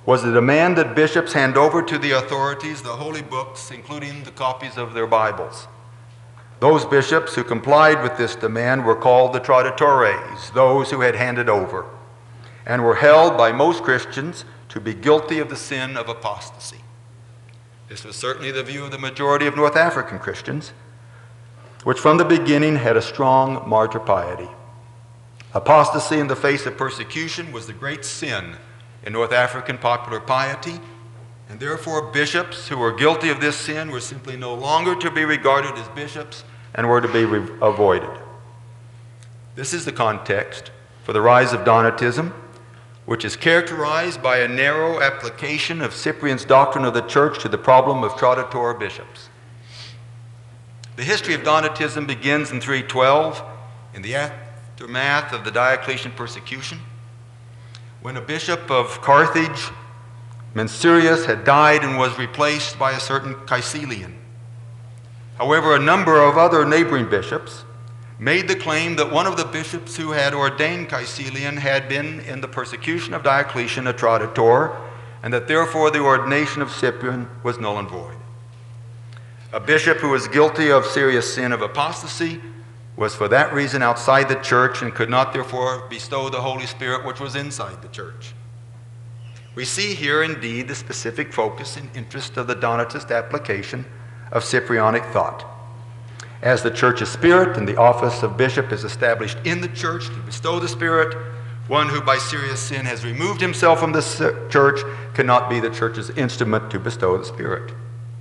was the demand that bishops hand over to the authorities the holy books, including the copies of their Bibles. Those bishops who complied with this demand were called the traditores, those who had handed over, and were held by most Christians to be guilty of the sin of apostasy. This was certainly the view of the majority of North African Christians, which from the beginning had a strong martyr piety. Apostasy in the face of persecution was the great sin in North African popular piety, and therefore bishops who were guilty of this sin were simply no longer to be regarded as bishops and were to be avoided. This is the context for the rise of Donatism, which is characterized by a narrow application of Cyprian's doctrine of the church to the problem of traditor bishops. The history of Donatism begins in 312 in the aftermath of the Diocletian persecution, when a bishop of Carthage, Mansurius, had died and was replaced by a certain Caecilian. However, a number of other neighboring bishops made the claim that one of the bishops who had ordained Caecilian had been, in the persecution of Diocletian, a traditor, and that therefore the ordination of Cyprian was null and void. A bishop who was guilty of serious sin of apostasy was for that reason outside the church and could not therefore bestow the Holy Spirit which was inside the church. We see here indeed the specific focus and interest of the Donatist application of Cyprianic thought. As the church's spirit and the office of bishop is established in the church to bestow the Spirit, one who by serious sin has removed himself from the church cannot be the church's instrument to bestow the Spirit.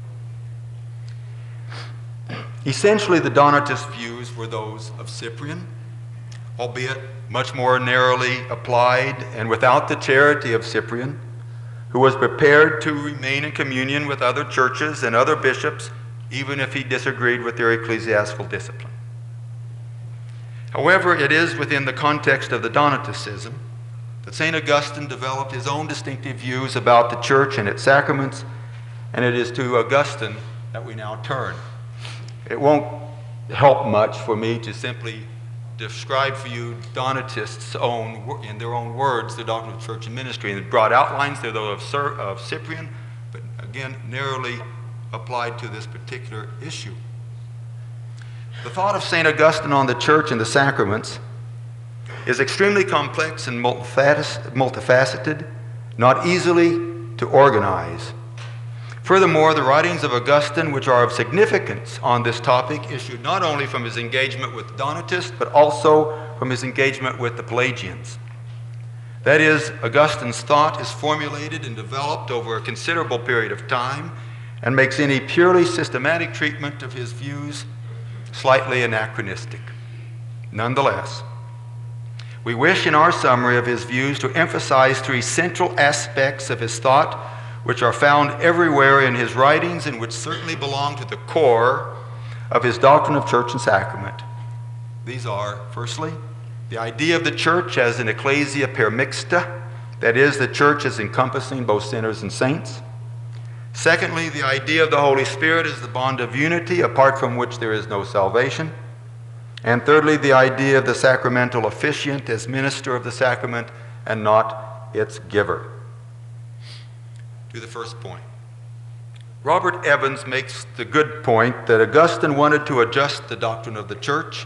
Essentially, the Donatist views were those of Cyprian, albeit much more narrowly applied and without the charity of Cyprian, who was prepared to remain in communion with other churches and other bishops, even if he disagreed with their ecclesiastical discipline. However, it is within the context of the Donaticism that St. Augustine developed his own distinctive views about the church and its sacraments, and it is to Augustine that we now turn. It won't help much for me to simply describe for you Donatists' in their own words, the doctrine of church and ministry. And the broad outlines, they're those of Cyprian, but again, narrowly applied to this particular issue. The thought of St. Augustine on the church and the sacraments is extremely complex and multifaceted, not easily to organize. Furthermore, the writings of Augustine, which are of significance on this topic, issued not only from his engagement with the Donatists, but also from his engagement with the Pelagians. That is, Augustine's thought is formulated and developed over a considerable period of time and makes any purely systematic treatment of his views slightly anachronistic. Nonetheless, we wish in our summary of his views to emphasize three central aspects of his thought which are found everywhere in his writings and which certainly belong to the core of his doctrine of church and sacrament. These are, firstly, the idea of the church as an ecclesia per mixta, that is, the church as encompassing both sinners and saints. Secondly, the idea of the Holy Spirit as the bond of unity, apart from which there is no salvation. And thirdly, the idea of the sacramental officiant as minister of the sacrament and not its giver. To the first point. Robert Evans makes the good point that Augustine wanted to adjust the doctrine of the church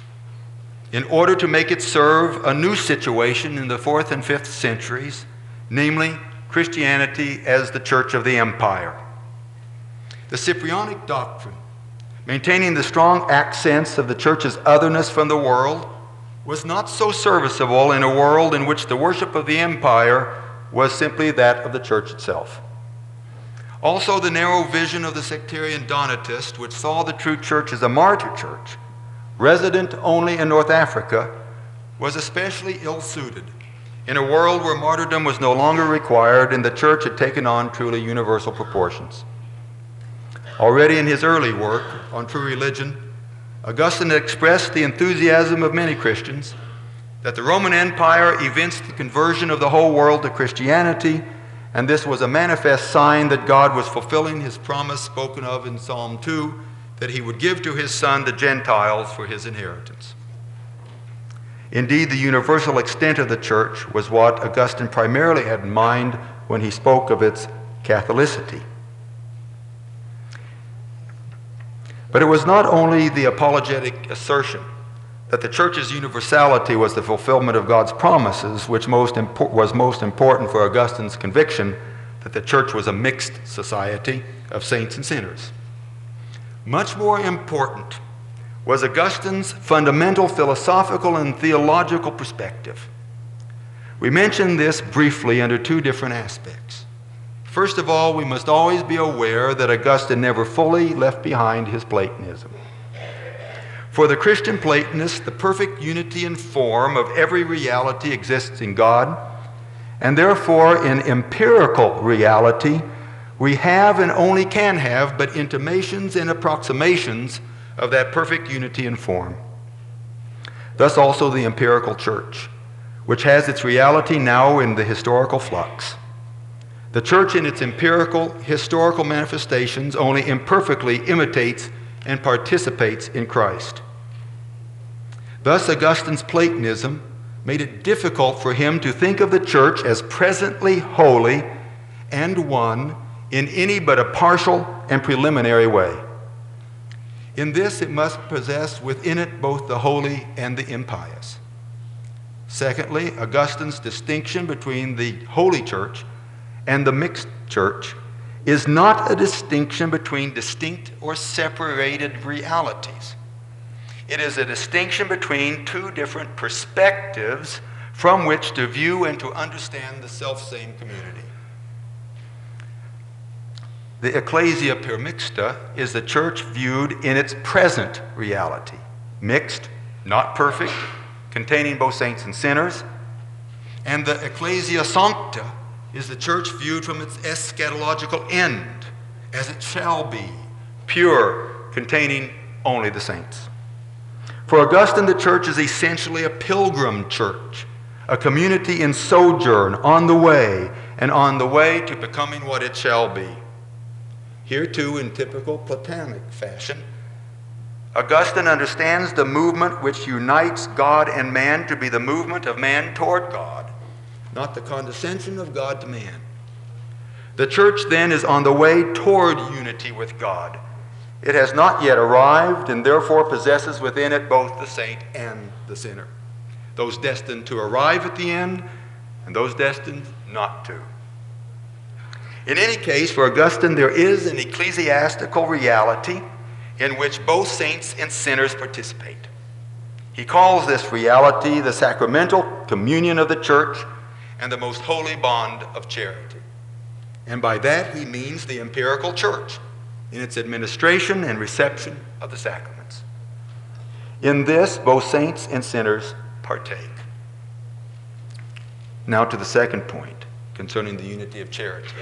in order to make it serve a new situation in the 4th and 5th centuries, namely Christianity as the church of the empire. The Cyprianic doctrine, maintaining the strong accents of the church's otherness from the world, was not so serviceable in a world in which the worship of the empire was simply that of the church itself. Also, the narrow vision of the sectarian Donatist, which saw the true church as a martyr church, resident only in North Africa, was especially ill-suited in a world where martyrdom was no longer required and the church had taken on truly universal proportions. Already in his early work on true religion, Augustine expressed the enthusiasm of many Christians that the Roman Empire evinced the conversion of the whole world to Christianity, and this was a manifest sign that God was fulfilling his promise spoken of in Psalm 2, that he would give to his Son the Gentiles for his inheritance. Indeed, the universal extent of the church was what Augustine primarily had in mind when he spoke of its Catholicity. But it was not only the apologetic assertion that the church's universality was the fulfillment of God's promises, which was most important for Augustine's conviction that the church was a mixed society of saints and sinners. Much more important was Augustine's fundamental philosophical and theological perspective. We mention this briefly under two different aspects. First of all, we must always be aware that Augustine never fully left behind his Platonism. For the Christian Platonist, the perfect unity and form of every reality exists in God, and therefore in empirical reality, we have and only can have but intimations and approximations of that perfect unity and form. Thus also the empirical church, which has its reality now in the historical flux. The church in its empirical, historical manifestations only imperfectly imitates and participates in Christ. Thus, Augustine's Platonism made it difficult for him to think of the church as presently holy and one in any but a partial and preliminary way. In this, it must possess within it both the holy and the impious. Secondly, Augustine's distinction between the holy church and the mixed church is not a distinction between distinct or separated realities. It is a distinction between two different perspectives from which to view and to understand the selfsame community. The ecclesia per mixta is the church viewed in its present reality, mixed, not perfect, containing both saints and sinners, and the ecclesia sancta is the church viewed from its eschatological end, as it shall be, pure, containing only the saints. For Augustine, the church is essentially a pilgrim church, a community in sojourn, on the way to becoming what it shall be. Here too, in typical Platonic fashion, Augustine understands the movement which unites God and man to be the movement of man toward God, not the condescension of God to man. The church then is on the way toward unity with God. It has not yet arrived and therefore possesses within it both the saint and the sinner, those destined to arrive at the end and those destined not to. In any case, for Augustine, there is an ecclesiastical reality in which both saints and sinners participate. He calls this reality the sacramental communion of the church and the most holy bond of charity. And by that he means the empirical church in its administration and reception of the sacraments. In this, both saints and sinners partake. Now to the second point concerning the unity of charity.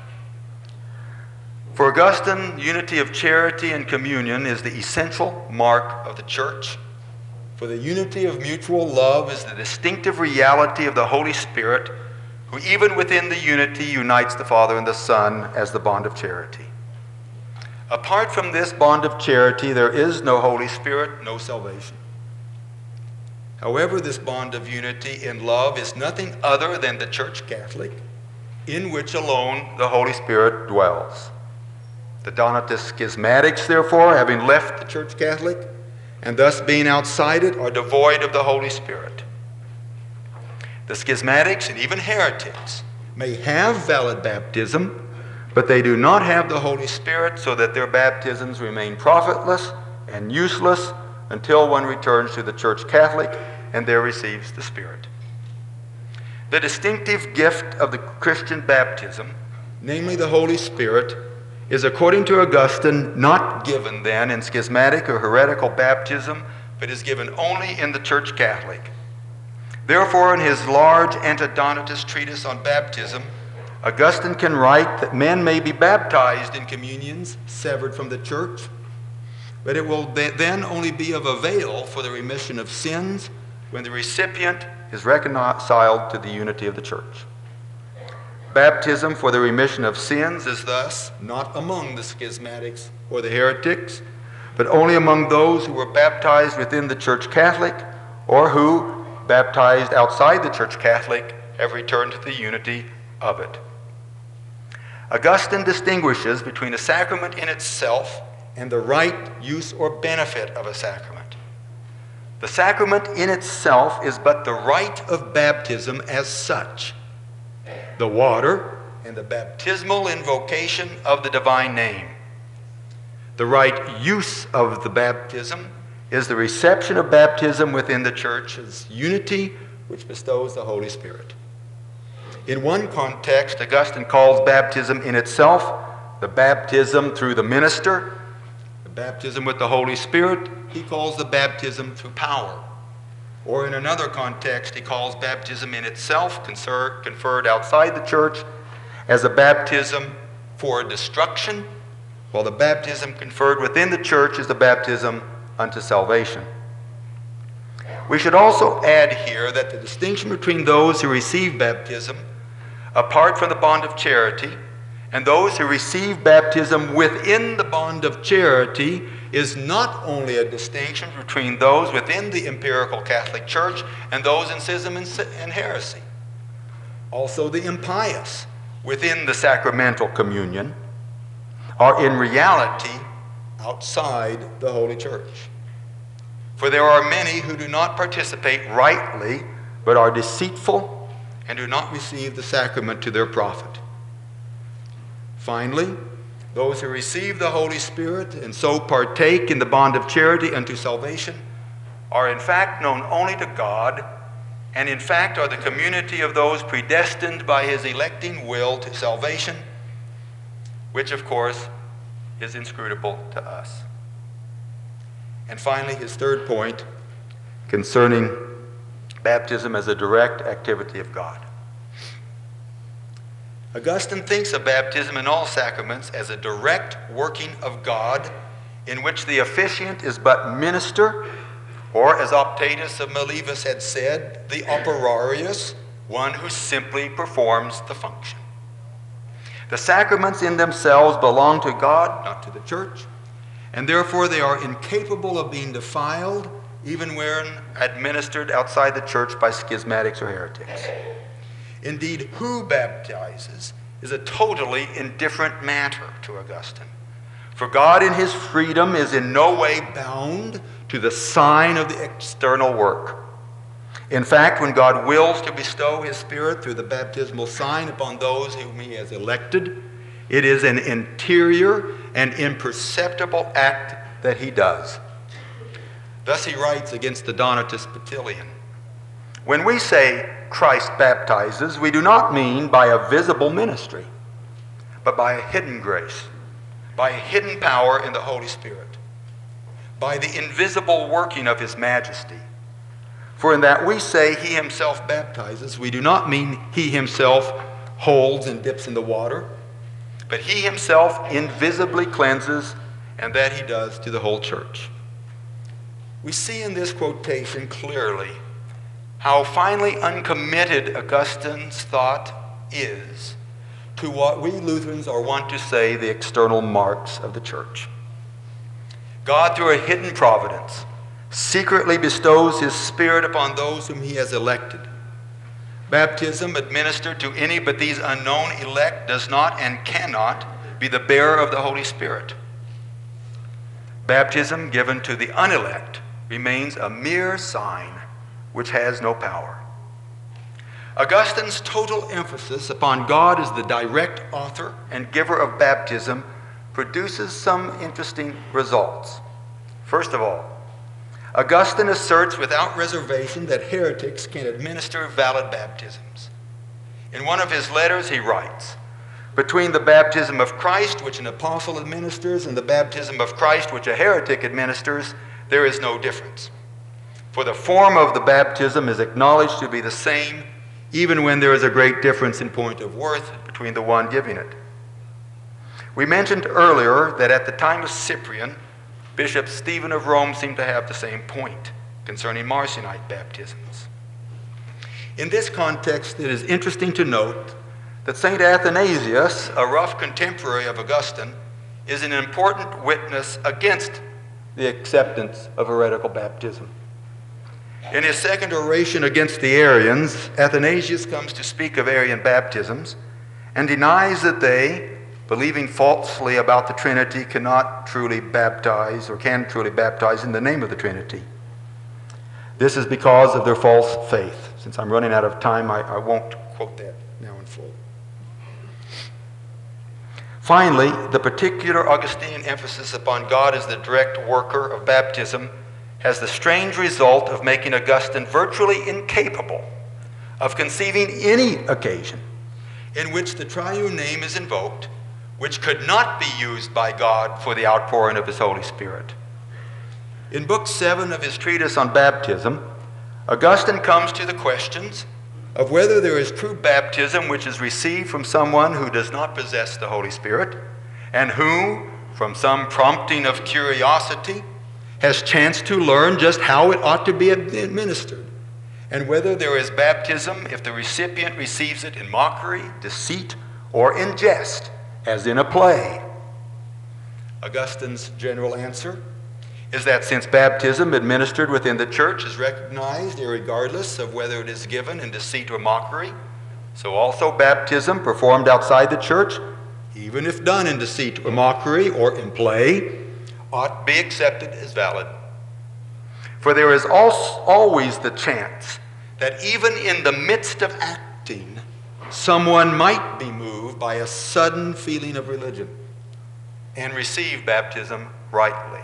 For Augustine, unity of charity and communion is the essential mark of the church. For the unity of mutual love is the distinctive reality of the Holy Spirit, who even within the unity unites the Father and the Son as the bond of charity. Apart from this bond of charity, there is no Holy Spirit, no salvation. However, this bond of unity in love is nothing other than the Church Catholic, in which alone the Holy Spirit dwells. The Donatist schismatics, therefore, having left the Church Catholic, and thus being outside it, are devoid of the Holy Spirit. The schismatics and even heretics may have valid baptism, but they do not have the Holy Spirit, so that their baptisms remain profitless and useless until one returns to the Church Catholic and there receives the Spirit. The distinctive gift of the Christian baptism, namely the Holy Spirit, is, according to Augustine, not given then in schismatic or heretical baptism, but is given only in the Church Catholic. Therefore, in his large anti-Donatist treatise on baptism, Augustine can write that men may be baptized in communions severed from the church, but it will then only be of avail for the remission of sins when the recipient is reconciled to the unity of the church. Baptism for the remission of sins is thus not among the schismatics or the heretics, but only among those who were baptized within the Church Catholic, or who, baptized outside the Church Catholic, have returned to the unity of it. Augustine distinguishes between a sacrament in itself and the right use or benefit of a sacrament. The sacrament in itself is but the rite of baptism as such, the water and the baptismal invocation of the divine name. The right use of the baptism is the reception of baptism within the church's unity, which bestows the Holy Spirit. In one context, Augustine calls baptism in itself the baptism through the minister, the baptism with the Holy Spirit. He calls the baptism through power. Or in another context, he calls baptism in itself, conferred outside the church, as a baptism for destruction, while the baptism conferred within the church is the baptism unto salvation. We should also add here that the distinction between those who receive baptism apart from the bond of charity and those who receive baptism within the bond of charity is not only a distinction between those within the empirical Catholic Church and those in schism and heresy. Also, the impious within the sacramental communion are in reality outside the Holy Church. For there are many who do not participate rightly, but are deceitful and do not receive the sacrament to their profit. Finally, those who receive the Holy Spirit and so partake in the bond of charity unto salvation are in fact known only to God, and in fact are the community of those predestined by his electing will to salvation, which of course is inscrutable to us. And finally, his third point concerning baptism as a direct activity of God. Augustine thinks of baptism in all sacraments as a direct working of God in which the officiant is but minister, or as Optatus of Miletus had said, the operarius, one who simply performs the function. The sacraments in themselves belong to God, not to the church, and therefore they are incapable of being defiled even when administered outside the church by schismatics or heretics. Indeed, who baptizes is a totally indifferent matter to Augustine. For God in his freedom is in no way bound to the sign of the external work. In fact, when God wills to bestow his Spirit through the baptismal sign upon those whom he has elected, it is an interior and imperceptible act that he does. Thus he writes against the Donatist Petilian, "When we say Christ baptizes, we do not mean by a visible ministry, but by a hidden grace, by a hidden power in the Holy Spirit, by the invisible working of his majesty. For in that we say he himself baptizes, we do not mean he himself holds and dips in the water, but he himself invisibly cleanses, and that he does to the whole church." We see in this quotation clearly how finely uncommitted Augustine's thought is to what we Lutherans are wont to say the external marks of the church. God, through a hidden providence, secretly bestows his Spirit upon those whom he has elected. Baptism administered to any but these unknown elect does not and cannot be the bearer of the Holy Spirit. Baptism given to the unelect remains a mere sign which has no power. Augustine's total emphasis upon God as the direct author and giver of baptism produces some interesting results. First of all, Augustine asserts without reservation that heretics can administer valid baptisms. In one of his letters he writes, "Between the baptism of Christ, which an apostle administers, and the baptism of Christ, which a heretic administers, there is no difference. For the form of the baptism is acknowledged to be the same, even when there is a great difference in point of worth between the one giving it." We mentioned earlier that at the time of Cyprian, Bishop Stephen of Rome seemed to have the same point concerning Marcionite baptisms. In this context, it is interesting to note that St. Athanasius, a rough contemporary of Augustine, is an important witness against the acceptance of heretical baptism. In his second oration against the Arians, Athanasius comes to speak of Arian baptisms and denies that they, believing falsely about the Trinity, cannot truly baptize or can truly baptize in the name of the Trinity. This is because of their false faith. Since I'm running out of time, I won't quote that now in full. Finally, the particular Augustinian emphasis upon God as the direct worker of baptism has the strange result of making Augustine virtually incapable of conceiving any occasion in which the triune name is invoked, which could not be used by God for the outpouring of his Holy Spirit. In Book 7 of his treatise on baptism, Augustine comes to the questions of whether there is true baptism which is received from someone who does not possess the Holy Spirit, and who, from some prompting of curiosity, has chanced to learn just how it ought to be administered, and whether there is baptism if the recipient receives it in mockery, deceit, or in jest, as in a play. Augustine's general answer is that since baptism administered within the church is recognized irregardless of whether it is given in deceit or mockery, so also baptism performed outside the church, even if done in deceit or mockery or in play, ought to be accepted as valid. For there is always the chance that even in the midst of acting, someone might be moved by a sudden feeling of religion and receive baptism rightly.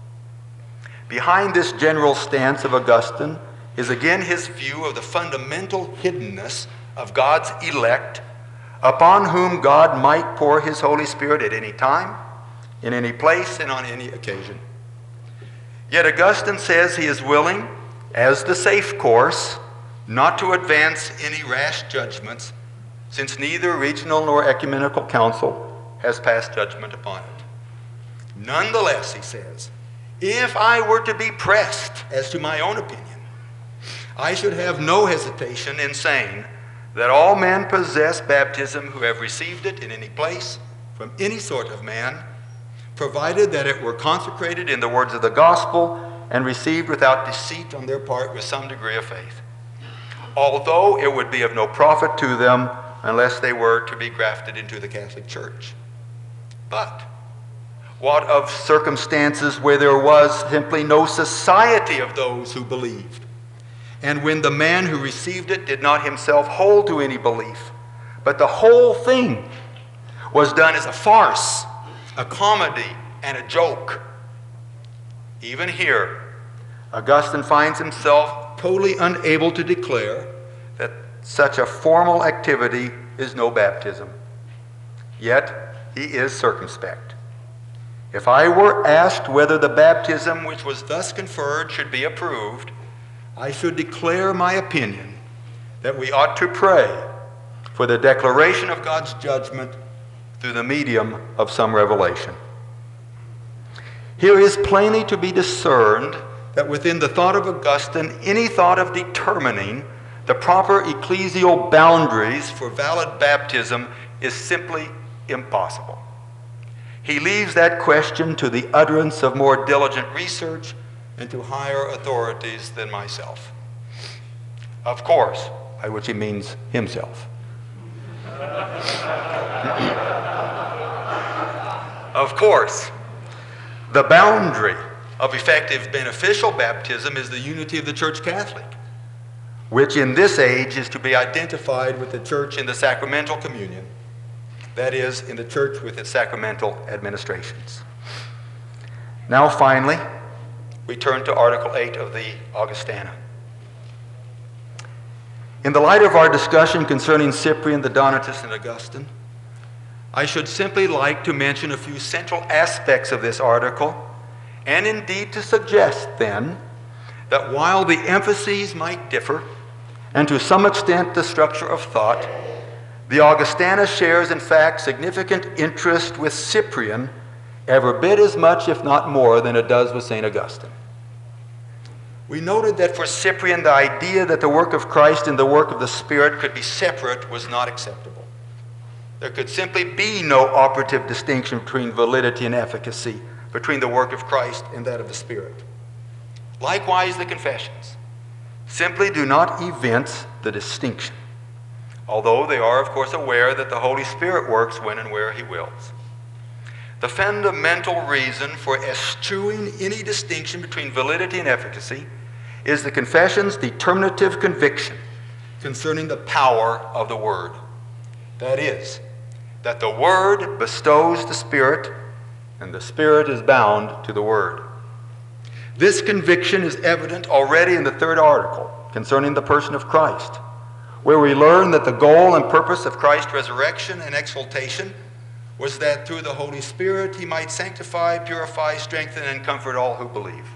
Behind this general stance of Augustine is again his view of the fundamental hiddenness of God's elect, upon whom God might pour his Holy Spirit at any time, in any place, and on any occasion. Yet Augustine says he is willing, as the safe course, not to advance any rash judgments, since neither regional nor ecumenical council has passed judgment upon it. Nonetheless, he says, if I were to be pressed as to my own opinion, I should have no hesitation in saying that all men possess baptism who have received it in any place, from any sort of man, provided that it were consecrated in the words of the gospel and received without deceit on their part with some degree of faith, although it would be of no profit to them unless they were to be grafted into the Catholic Church. But what of circumstances where there was simply no society of those who believed, and when the man who received it did not himself hold to any belief, but the whole thing was done as a farce, a comedy, and a joke? Even here, Augustine finds himself totally unable to declare that such a formal activity is no baptism. Yet he is circumspect. If I were asked whether the baptism which was thus conferred should be approved, I should declare my opinion that we ought to pray for the declaration of God's judgment through the medium of some revelation. Here is plainly to be discerned that within the thought of Augustine, any thought of determining the proper ecclesial boundaries for valid baptism is simply impossible. He leaves that question to the utterance of more diligent research and to higher authorities than myself. Of course, by which he means himself. Of course, the boundary of effective beneficial baptism is the unity of the Church Catholic, which in this age is to be identified with the Church in the sacramental communion, that is, in the Church with its sacramental administrations. Now finally, we turn to Article 8 of the Augustana. In the light of our discussion concerning Cyprian, the Donatist, and Augustine, I should simply like to mention a few central aspects of this article, and indeed to suggest then that while the emphases might differ, and to some extent the structure of thought, the Augustana shares in fact significant interest with Cyprian, every bit as much, if not more, than it does with St. Augustine. We noted that for Cyprian, the idea that the work of Christ and the work of the Spirit could be separate was not acceptable. There could simply be no operative distinction between validity and efficacy, between the work of Christ and that of the Spirit. Likewise, the Confessions simply do not evince the distinction. although they are, of course, aware that the Holy Spirit works when and where he wills. The fundamental reason for eschewing any distinction between validity and efficacy is the confession's determinative conviction concerning the power of the Word. That is, that the Word bestows the Spirit, and the Spirit is bound to the Word. This conviction is evident already in the third article concerning the person of Christ, where we learn that the goal and purpose of Christ's resurrection and exaltation was that through the Holy Spirit he might sanctify, purify, strengthen, and comfort all who believe.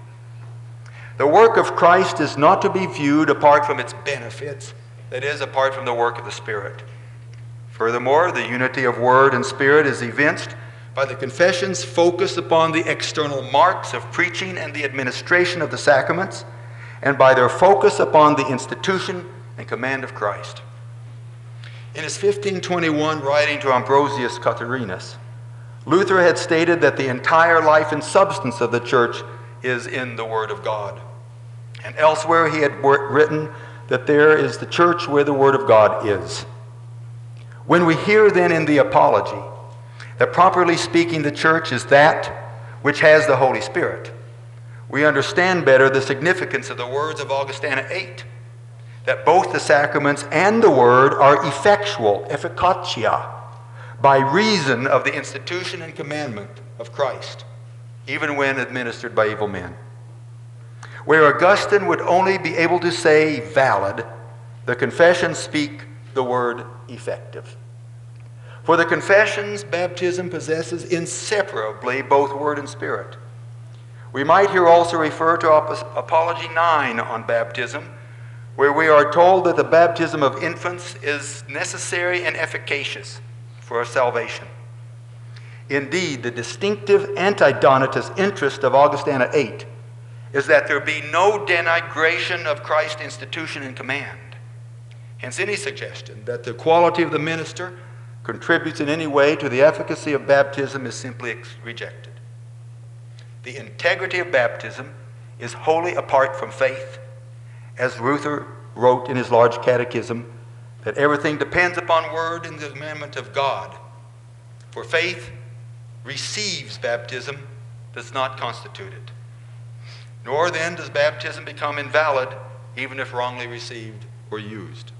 The work of Christ is not to be viewed apart from its benefits, that is, apart from the work of the Spirit. Furthermore, the unity of Word and Spirit is evinced by the confession's focus upon the external marks of preaching and the administration of the sacraments, and by their focus upon the institution and command of Christ. In his 1521 writing to Ambrosius Catharinus, Luther had stated that the entire life and substance of the church is in the Word of God. And elsewhere he had written that there is the church where the Word of God is. When we hear then in the Apology that properly speaking the church is that which has the Holy Spirit, we understand better the significance of the words of Augustana 8, that both the sacraments and the Word are effectual, efficacia, by reason of the institution and commandment of Christ, even when administered by evil men. Where Augustine would only be able to say valid, the confessions speak the word effective. For the confessions, baptism possesses inseparably both Word and Spirit. We might here also refer to Apology 9 on baptism, where we are told that the baptism of infants is necessary and efficacious for our salvation. Indeed, the distinctive anti-Donatist interest of Augustana 8 is that there be no denigration of Christ's institution and command. Hence, any suggestion that the quality of the minister contributes in any way to the efficacy of baptism is simply rejected. The integrity of baptism is wholly apart from faith, as Luther wrote in his large catechism, that everything depends upon Word and the commandment of God. For faith receives baptism, does not constitute it. Nor then does baptism become invalid, even if wrongly received or used.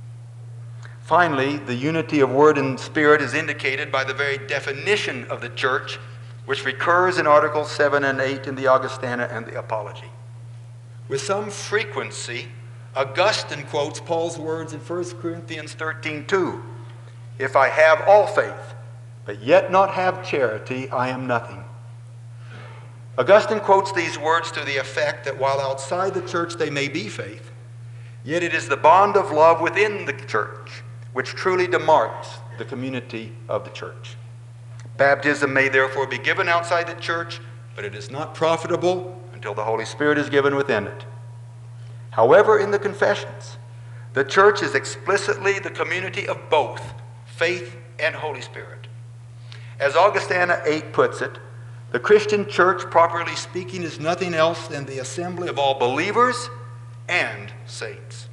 Finally, the unity of Word and Spirit is indicated by the very definition of the church, which recurs in Articles 7 and 8 in the Augustana and the Apology. With some frequency, Augustine quotes Paul's words in 1 Corinthians 13:2, "If I have all faith, but yet not have charity, I am nothing." Augustine quotes these words to the effect that while outside the church they may be faith, yet it is the bond of love within the church which truly demarks the community of the church. Baptism may therefore be given outside the church, but it is not profitable until the Holy Spirit is given within it. However, in the confessions, the church is explicitly the community of both faith and Holy Spirit. As Augustana 8 puts it, the Christian church, properly speaking, is nothing else than the assembly of all believers and saints.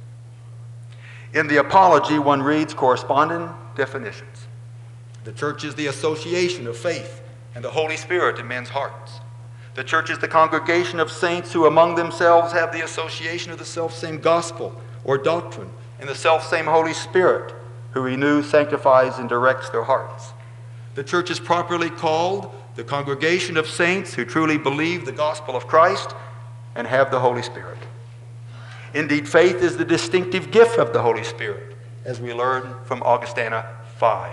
In the Apology, one reads corresponding definitions. The church is the association of faith and the Holy Spirit in men's hearts. The church is the congregation of saints who among themselves have the association of the selfsame gospel or doctrine and the selfsame Holy Spirit, who renews, sanctifies, and directs their hearts. The church is properly called the congregation of saints who truly believe the gospel of Christ and have the Holy Spirit. Indeed, faith is the distinctive gift of the Holy Spirit, as we learn from Augustana 5.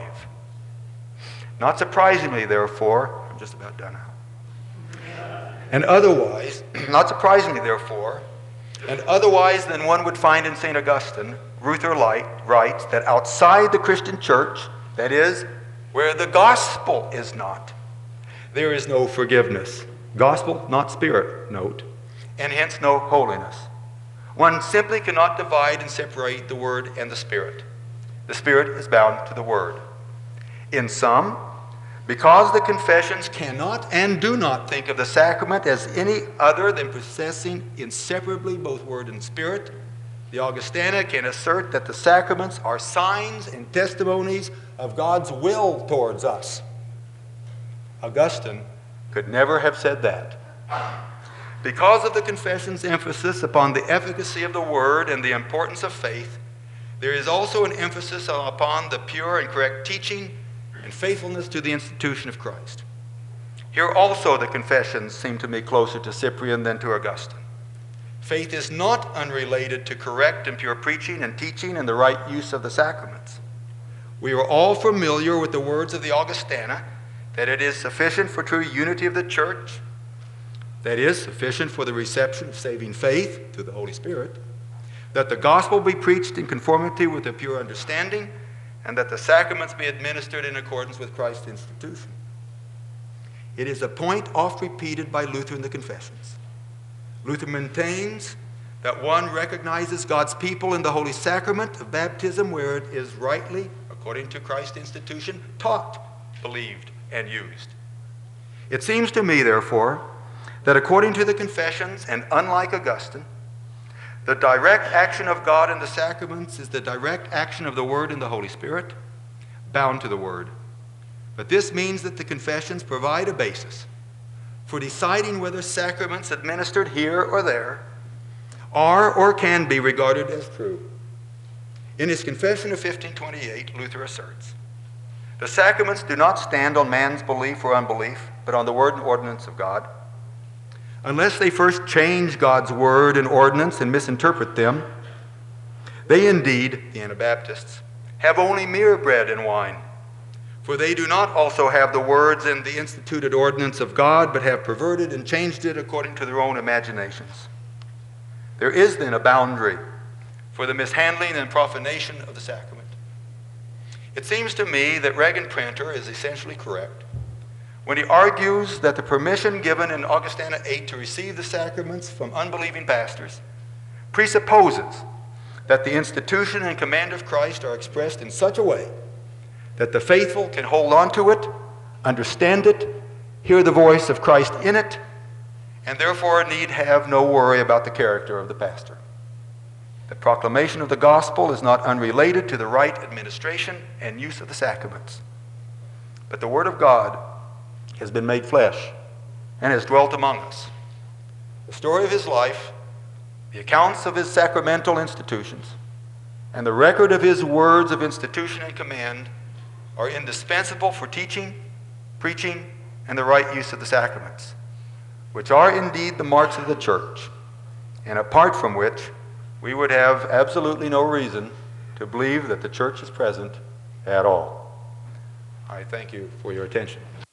Not surprisingly, therefore, I'm just about done now. And otherwise, not surprisingly, therefore, and otherwise than one would find in St. Augustine, Luther writes that outside the Christian church, that is, where the gospel is not, there is no forgiveness. Gospel, not spirit, note, and hence no holiness. One simply cannot divide and separate the Word and the Spirit. The Spirit is bound to the Word. In sum, because the confessions cannot and do not think of the sacrament as any other than possessing inseparably both Word and Spirit, The Augustana can assert that the sacraments are signs and testimonies of God's will towards us. Augustine could never have said that. Because of the confession's emphasis upon the efficacy of the Word and the importance of faith, there is also an emphasis upon the pure and correct teaching and faithfulness to the institution of Christ. Here also the confessions seem to me closer to Cyprian than to Augustine. Faith is not unrelated to correct and pure preaching and teaching and the right use of the sacraments. We are all familiar with the words of the Augustana that it is sufficient for true unity of the church, that is, sufficient for the reception of saving faith through the Holy Spirit, that the gospel be preached in conformity with a pure understanding, and that the sacraments be administered in accordance with Christ's institution. It is a point oft repeated by Luther in the Confessions. Luther maintains that one recognizes God's people in the Holy Sacrament of baptism where it is rightly, according to Christ's institution, taught, believed, and used. It seems to me, therefore, that according to the Confessions, and unlike Augustine, the direct action of God in the sacraments is the direct action of the Word in the Holy Spirit, bound to the Word. But this means that the Confessions provide a basis for deciding whether sacraments administered here or there are or can be regarded as true. In his Confession of 1528, Luther asserts, "The sacraments do not stand on man's belief or unbelief, but on the word and ordinance of God. Unless they first change God's word and ordinance and misinterpret them, they indeed, the Anabaptists, have only mere bread and wine. For they do not also have the words and the instituted ordinance of God, but have perverted and changed it according to their own imaginations." There is then a boundary for the mishandling and profanation of the sacrament. It seems to me that Regan Pranter is essentially correct when he argues that the permission given in Augustana 8 to receive the sacraments from unbelieving pastors presupposes that the institution and command of Christ are expressed in such a way that the faithful can hold on to it, understand it, hear the voice of Christ in it, and therefore need have no worry about the character of the pastor. The proclamation of the gospel is not unrelated to the right administration and use of the sacraments. But the Word of God has been made flesh and has dwelt among us. The story of his life, the accounts of his sacramental institutions, and the record of his words of institution and command are indispensable for teaching, preaching, and the right use of the sacraments, which are indeed the marks of the church, and apart from which we would have absolutely no reason to believe that the church is present at all. I thank you for your attention.